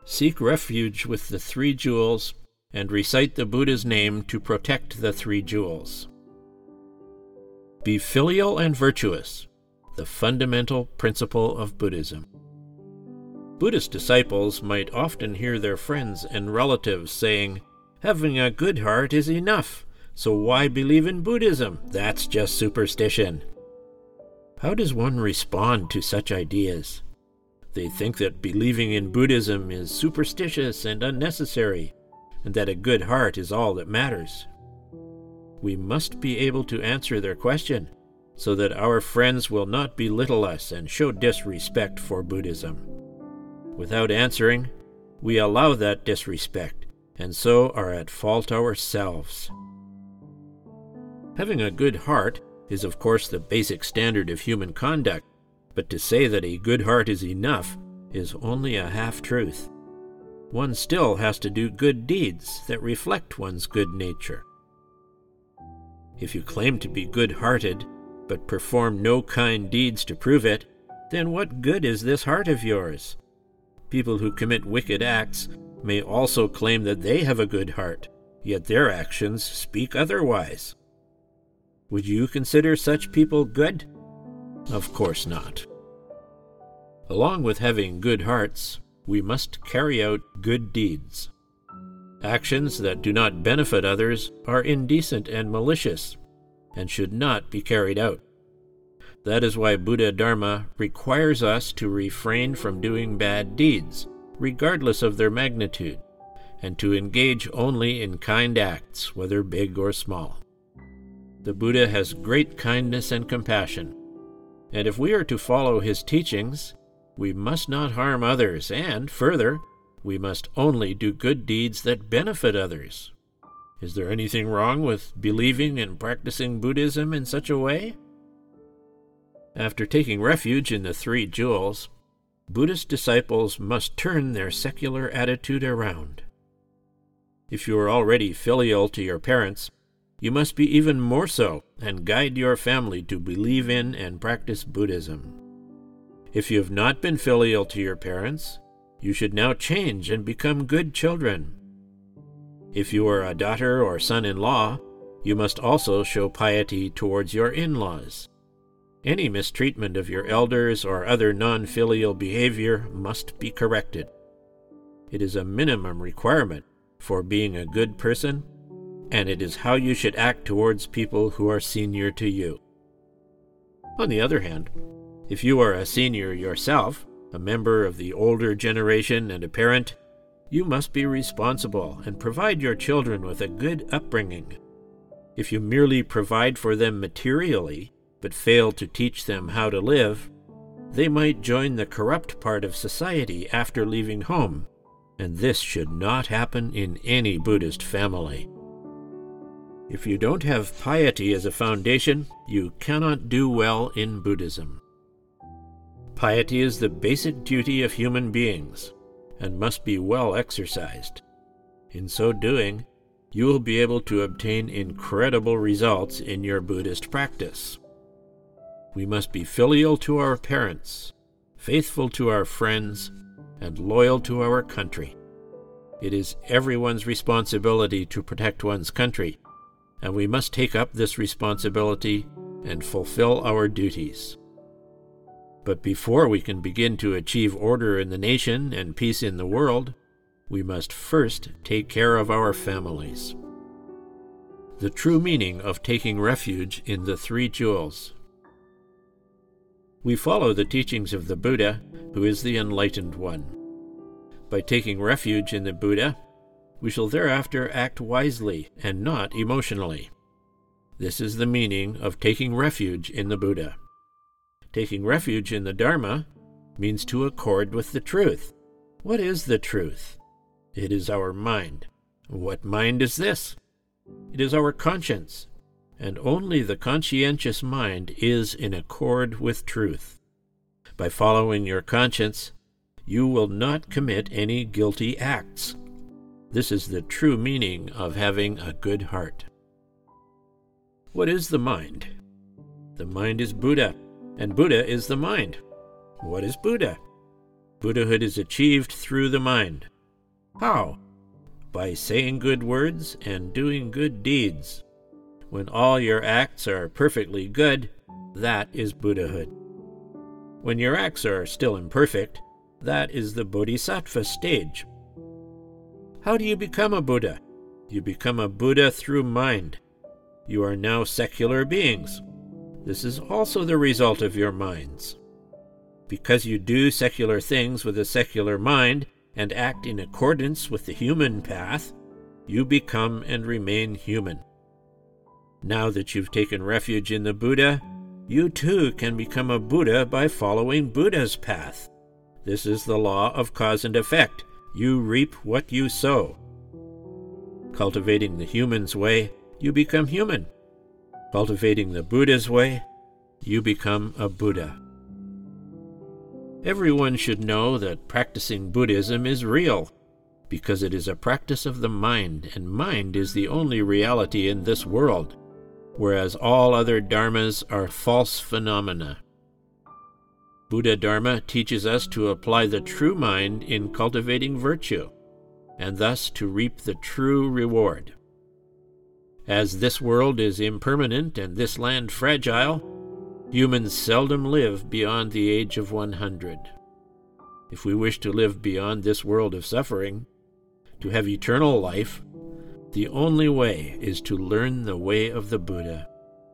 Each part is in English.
Seek refuge with the three jewels and recite the Buddha's name to protect the three jewels. Be filial and virtuous, the fundamental principle of Buddhism. Buddhist disciples might often hear their friends and relatives saying, "Having a good heart is enough, so why believe in Buddhism? That's just superstition." How does one respond to such ideas? They think that believing in Buddhism is superstitious and unnecessary, and that a good heart is all that matters. We must be able to answer their question, so that our friends will not belittle us and show disrespect for Buddhism. Without answering, we allow that disrespect, and so are at fault ourselves. Having a good heart is of course the basic standard of human conduct, but to say that a good heart is enough is only a half-truth. One still has to do good deeds that reflect one's good nature. If you claim to be good-hearted, but perform no kind deeds to prove it, then what good is this heart of yours? People who commit wicked acts may also claim that they have a good heart, yet their actions speak otherwise. Would you consider such people good? Of course not. Along with having good hearts, we must carry out good deeds. Actions that do not benefit others are indecent and malicious, and should not be carried out. That is why Buddha Dharma requires us to refrain from doing bad deeds, regardless of their magnitude, and to engage only in kind acts, whether big or small. The Buddha has great kindness and compassion, and if we are to follow his teachings, we must not harm others, and, further, we must only do good deeds that benefit others. Is there anything wrong with believing and practicing Buddhism in such a way? After taking refuge in the three jewels, Buddhist disciples must turn their secular attitude around. If you are already filial to your parents, you must be even more so and guide your family to believe in and practice Buddhism. If you have not been filial to your parents, you should now change and become good children. If you are a daughter or son-in-law, you must also show piety towards your in-laws. Any mistreatment of your elders or other non-filial behavior must be corrected. It is a minimum requirement for being a good person, and it is how you should act towards people who are senior to you. On the other hand, if you are a senior yourself, a member of the older generation and a parent, you must be responsible and provide your children with a good upbringing. If you merely provide for them materially, but fail to teach them how to live, they might join the corrupt part of society after leaving home, and this should not happen in any Buddhist family. If you don't have piety as a foundation, you cannot do well in Buddhism. Piety is the basic duty of human beings, and must be well exercised. In so doing, you will be able to obtain incredible results in your Buddhist practice. We must be filial to our parents, faithful to our friends, and loyal to our country. It is everyone's responsibility to protect one's country, and we must take up this responsibility and fulfill our duties. But before we can begin to achieve order in the nation and peace in the world, we must first take care of our families. The true meaning of taking refuge in the three jewels. We follow the teachings of the Buddha, who is the enlightened one. By taking refuge in the Buddha, we shall thereafter act wisely and not emotionally. This is the meaning of taking refuge in the Buddha. Taking refuge in the Dharma means to accord with the truth. What is the truth? It is our mind. What mind is this? It is our conscience, and only the conscientious mind is in accord with truth. By following your conscience, you will not commit any guilty acts. This is the true meaning of having a good heart. What is the mind? The mind is Buddha, and Buddha is the mind. What is Buddha? Buddhahood is achieved through the mind, How? By saying good words and doing good deeds. When all your acts are perfectly good, that is Buddhahood. When your acts are still imperfect, that is the Bodhisattva stage. How do you become a Buddha? You become a Buddha through mind. You are now secular beings. This is also the result of your minds. Because you do secular things with a secular mind and act in accordance with the human path, you become and remain human. Now that you've taken refuge in the Buddha, you too can become a Buddha by following Buddha's path. This is the law of cause and effect. You reap what you sow. Cultivating the human's way, you become human. Cultivating the Buddha's way, you become a Buddha. Everyone should know that practicing Buddhism is real, because it is a practice of the mind, and mind is the only reality in this world, whereas all other dharmas are false phenomena. Buddha Dharma teaches us to apply the true mind in cultivating virtue, and thus to reap the true reward. As this world is impermanent and this land fragile, humans seldom live beyond the age of 100. If we wish to live beyond this world of suffering, to have eternal life, the only way is to learn the way of the Buddha.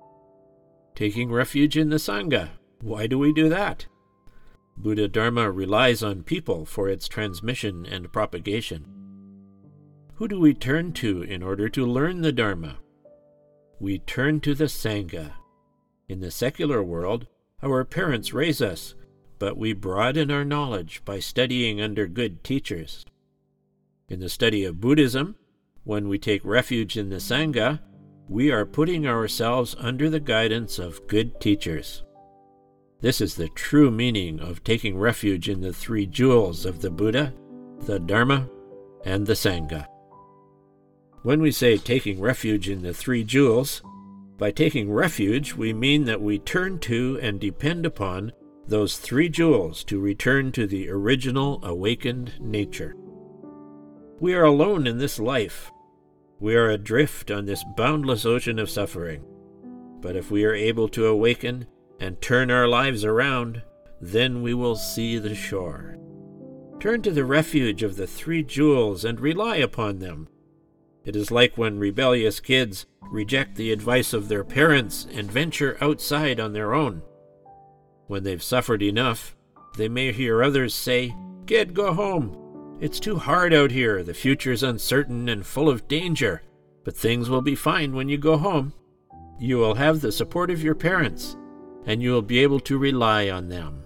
Taking refuge in the Sangha. Why do we do that? Buddha Dharma relies on people for its transmission and propagation. Who do we turn to in order to learn the Dharma? We turn to the Sangha. In the secular world, our parents raise us, but we broaden our knowledge by studying under good teachers. In the study of Buddhism, when we take refuge in the Sangha, we are putting ourselves under the guidance of good teachers. This is the true meaning of taking refuge in the three jewels of the Buddha, the Dharma, and the Sangha. When we say taking refuge in the three jewels, by taking refuge we mean that we turn to and depend upon those three jewels to return to the original awakened nature. We are alone in this life. We are adrift on this boundless ocean of suffering. But if we are able to awaken and turn our lives around, then we will see the shore. Turn to the refuge of the three jewels and rely upon them. It is like when rebellious kids reject the advice of their parents and venture outside on their own. When they've suffered enough, they may hear others say, "Kid, go home. It's too hard out here. The future's uncertain and full of danger. But things will be fine when you go home. You will have the support of your parents, and you will be able to rely on them."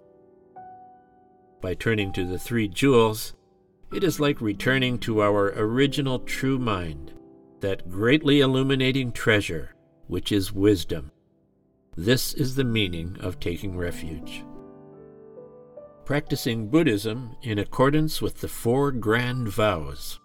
By turning to the three jewels, it is like returning to our original true mind, that greatly illuminating treasure, which is wisdom. This is the meaning of taking refuge. Practicing Buddhism in accordance with the 4 grand vows.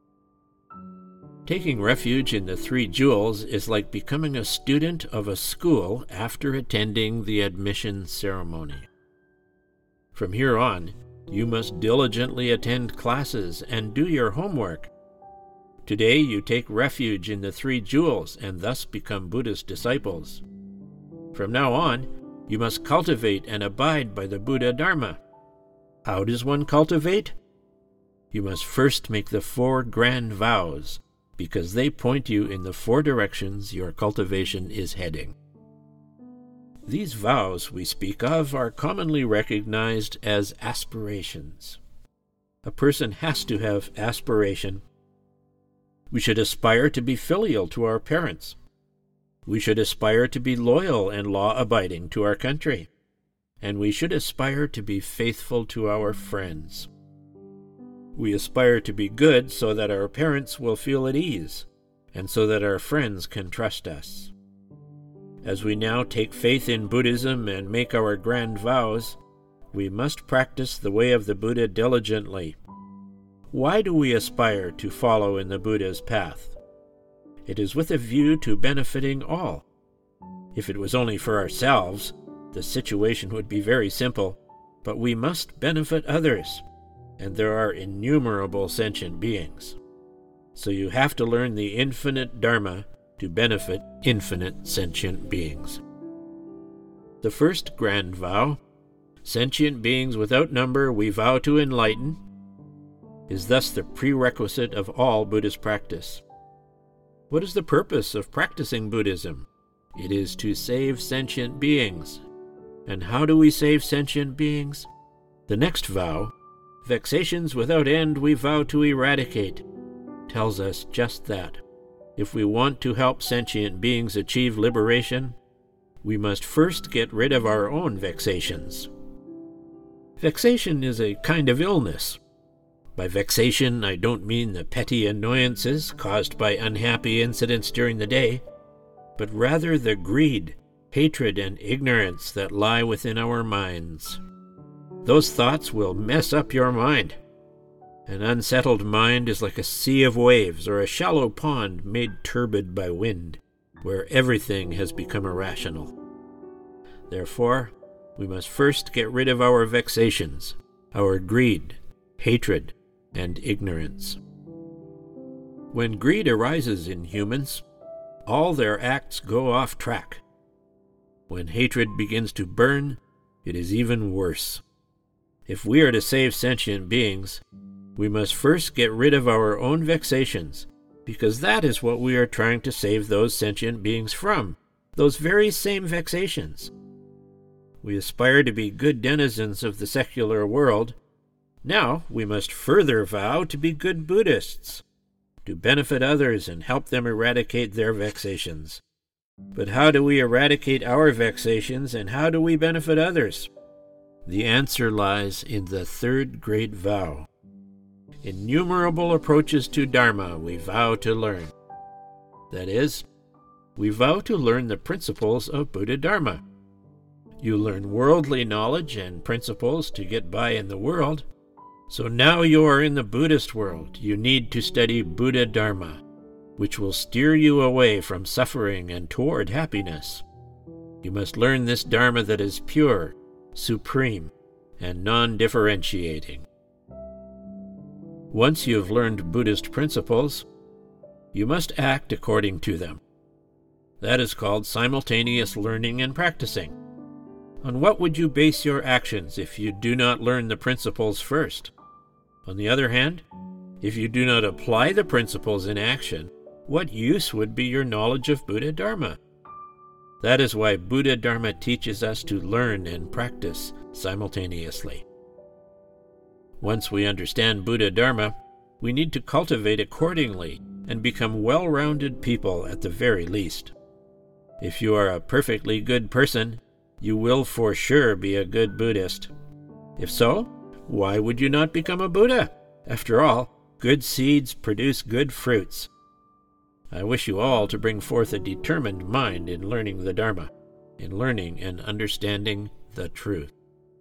Taking refuge in the three jewels is like becoming a student of a school after attending the admission ceremony. From here on, you must diligently attend classes and do your homework. Today you take refuge in the three jewels and thus become Buddhist disciples. From now on, you must cultivate and abide by the Buddha Dharma. How does one cultivate? You must first make the 4 grand vows, because they point you in the 4 directions your cultivation is heading. These vows we speak of are commonly recognized as aspirations. A person has to have aspiration. We should aspire to be filial to our parents. We should aspire to be loyal and law-abiding to our country. And we should aspire to be faithful to our friends. We aspire to be good so that our parents will feel at ease, and so that our friends can trust us. As we now take faith in Buddhism and make our grand vows, we must practice the way of the Buddha diligently. Why do we aspire to follow in the Buddha's path? It is with a view to benefiting all. If it was only for ourselves, the situation would be very simple, but we must benefit others. and there are innumerable sentient beings. So you have to learn the infinite Dharma to benefit infinite sentient beings. The first grand vow, sentient beings without number we vow to enlighten, is thus the prerequisite of all Buddhist practice. What is the purpose of practicing Buddhism? It is to save sentient beings. And how do we save sentient beings? The next vow, vexations without end we vow to eradicate, tells us just that. If we want to help sentient beings achieve liberation, we must first get rid of our own vexations. Vexation is a kind of illness. By vexation, I don't mean the petty annoyances caused by unhappy incidents during the day, but rather the greed, hatred, and ignorance that lie within our minds. Those thoughts will mess up your mind. An unsettled mind is like a sea of waves or a shallow pond made turbid by wind, where everything has become irrational. Therefore, we must first get rid of our vexations, our greed, hatred, and ignorance. When greed arises in humans, all their acts go off track. When hatred begins to burn, it is even worse. If we are to save sentient beings, we must first get rid of our own vexations, because that is what we are trying to save those sentient beings from, those very same vexations. We aspire to be good denizens of the secular world. Now we must further vow to be good Buddhists, to benefit others and help them eradicate their vexations. But how do we eradicate our vexations, and how do we benefit others? The answer lies in the third great vow. Innumerable approaches to Dharma we vow to learn. That is, we vow to learn the principles of Buddha Dharma. You learn worldly knowledge and principles to get by in the world. So now you are in the Buddhist world, you need to study Buddha Dharma, which will steer you away from suffering and toward happiness. You must learn this Dharma that is pure, supreme, and non-differentiating. Once you have learned Buddhist principles, you must act according to them. That is called simultaneous learning and practicing. On what would you base your actions if you do not learn the principles first? On the other hand, if you do not apply the principles in action, what use would be your knowledge of Buddha Dharma? That is why Buddha Dharma teaches us to learn and practice simultaneously. Once we understand Buddha Dharma, we need to cultivate accordingly and become well-rounded people at the very least. If you are a perfectly good person, you will for sure be a good Buddhist. If so, why would you not become a Buddha? After all, good seeds produce good fruits. I wish you all to bring forth a determined mind in learning the Dharma, in learning and understanding the truth.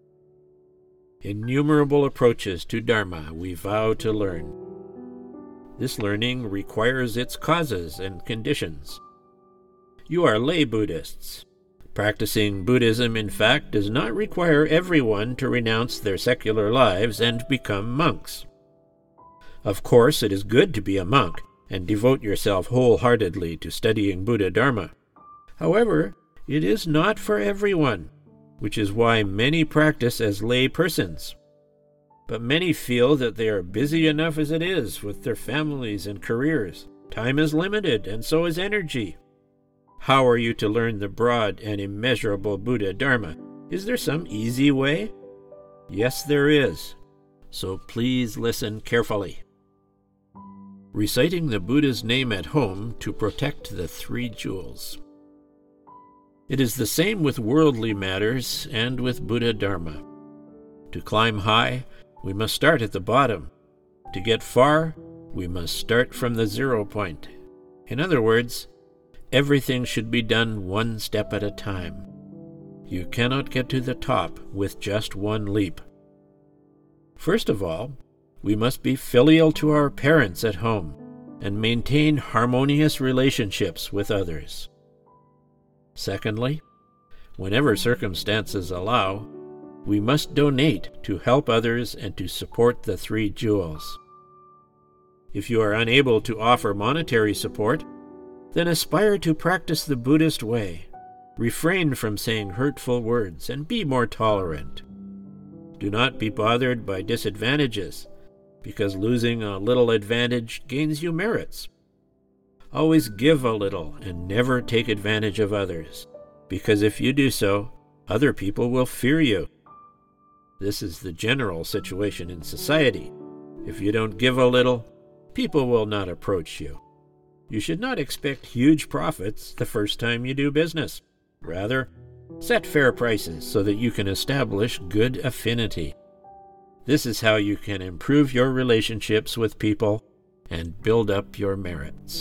Innumerable approaches to Dharma we vow to learn. This learning requires its causes and conditions. You are lay Buddhists. Practicing Buddhism, in fact, does not require everyone to renounce their secular lives and become monks. Of course, it is good to be a monk and devote yourself wholeheartedly to studying Buddha Dharma. However, it is not for everyone, which is why many practice as lay persons. But many feel that they are busy enough as it is with their families and careers. Time is limited, and so is energy. How are you to learn the broad and immeasurable Buddha Dharma? Is there some easy way? Yes, there is. So please listen carefully. Reciting the Buddha's name at home to protect the three jewels. It is the same with worldly matters and with Buddha Dharma. To climb high, we must start at the bottom. To get far, we must start from the 0 point. In other words, everything should be done one step at a time. You cannot get to the top with just one leap. First of all, we must be filial to our parents at home and maintain harmonious relationships with others. Secondly, whenever circumstances allow, we must donate to help others and to support the three jewels. If you are unable to offer monetary support, then aspire to practice the Buddhist way. Refrain from saying hurtful words and be more tolerant. Do not be bothered by disadvantages, because losing a little advantage gains you merits. Always give a little and never take advantage of others, because if you do so, other people will fear you. This is the general situation in society. If you don't give a little, people will not approach you. You should not expect huge profits the first time you do business. Rather, set fair prices so that you can establish good affinity. This is how you can improve your relationships with people and build up your merits.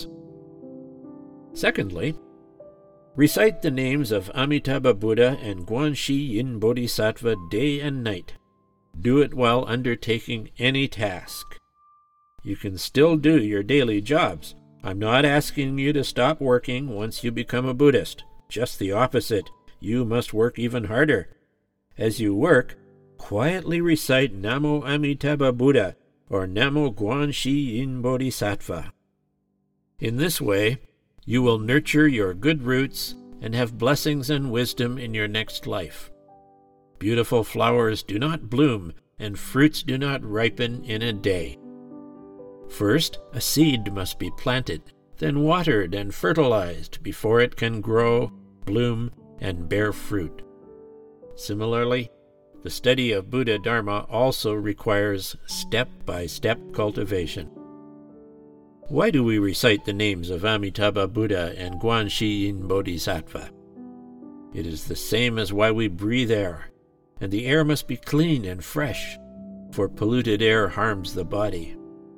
Secondly, recite the names of Amitabha Buddha and Guanxi Yin Bodhisattva day and night. Do it while undertaking any task. You can still do your daily jobs. I'm not asking you to stop working once you become a Buddhist. Just the opposite. You must work even harder. As you work, quietly recite Namo Amitabha Buddha or Namo Guanxi Yin Bodhisattva. In this way, you will nurture your good roots and have blessings and wisdom in your next life. Beautiful flowers do not bloom, and fruits do not ripen in a day. First, a seed must be planted, then watered and fertilized before it can grow, bloom, and bear fruit. Similarly, the study of Buddha Dharma also requires step-by-step cultivation. Why do we recite the names of Amitabha Buddha and Guanxi Yin Bodhisattva? It is the same as why we breathe air, and the air must be clean and fresh, for polluted air harms the body.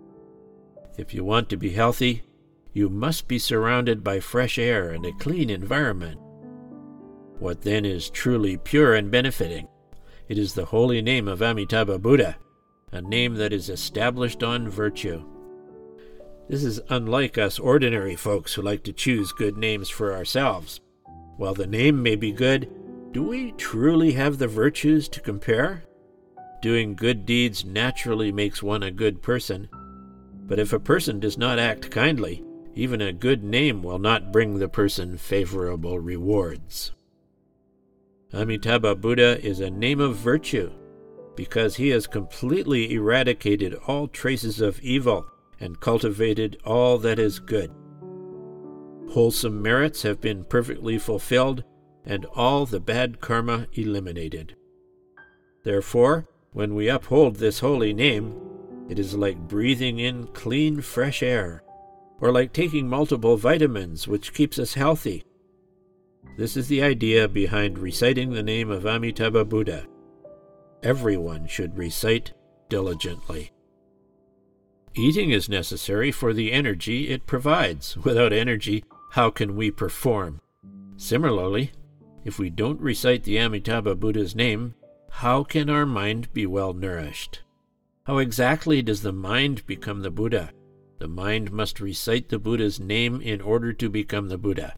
If you want to be healthy, you must be surrounded by fresh air and a clean environment. What then is truly pure and benefiting? It is the holy name of Amitabha Buddha, a name that is established on virtue. This is unlike us ordinary folks who like to choose good names for ourselves. While the name may be good, do we truly have the virtues to compare? Doing good deeds naturally makes one a good person, but if a person does not act kindly, even a good name will not bring the person favorable rewards. Amitabha Buddha is a name of virtue, because he has completely eradicated all traces of evil and cultivated all that is good. Wholesome merits have been perfectly fulfilled, and all the bad karma eliminated. Therefore, when we uphold this holy name, it is like breathing in clean, fresh air, or like taking multiple vitamins, which keeps us healthy. This is the idea behind reciting the name of Amitabha Buddha. Everyone should recite diligently. Eating is necessary for the energy it provides. Without energy, how can we perform? Similarly, if we don't recite the Amitabha Buddha's name, how can our mind be well nourished? How exactly does the mind become the Buddha? The mind must recite the Buddha's name in order to become the Buddha.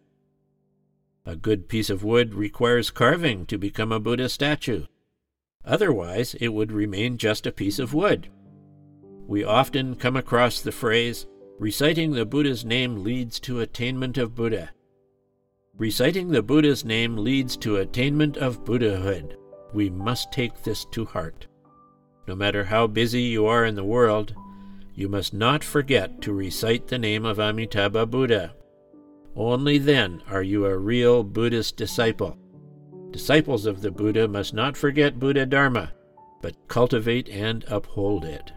A good piece of wood requires carving to become a Buddha statue. Otherwise, it would remain just a piece of wood. We often come across the phrase, reciting the Buddha's name leads to attainment of Buddha. Reciting the Buddha's name leads to attainment of Buddhahood. We must take this to heart. No matter how busy you are in the world, you must not forget to recite the name of Amitabha Buddha. Only then are you a real Buddhist disciple. Disciples of the Buddha must not forget Buddha Dharma, but cultivate and uphold it.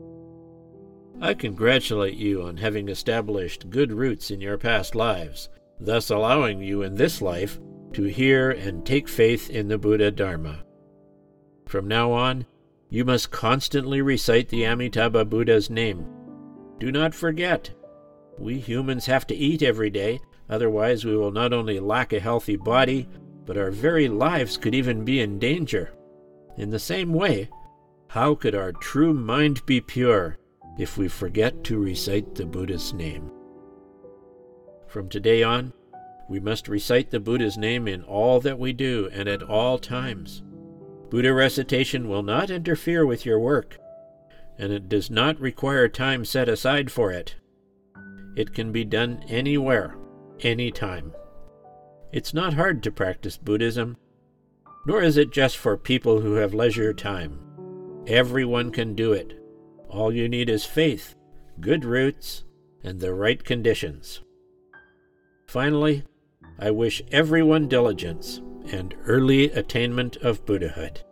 I congratulate you on having established good roots in your past lives, thus allowing you in this life to hear and take faith in the Buddha Dharma. From now on, you must constantly recite the Amitabha Buddha's name. Do not forget. We humans have to eat every day, otherwise we will not only lack a healthy body, but our very lives could even be in danger. In the same way, how could our true mind be pure if we forget to recite the Buddha's name? From today on, we must recite the Buddha's name in all that we do and at all times. Buddha recitation will not interfere with your work, and it does not require time set aside for it. It can be done anywhere, anytime. It's not hard to practice Buddhism, nor is it just for people who have leisure time. Everyone can do it. All you need is faith, good roots, and the right conditions. Finally, I wish everyone diligence and early attainment of Buddhahood.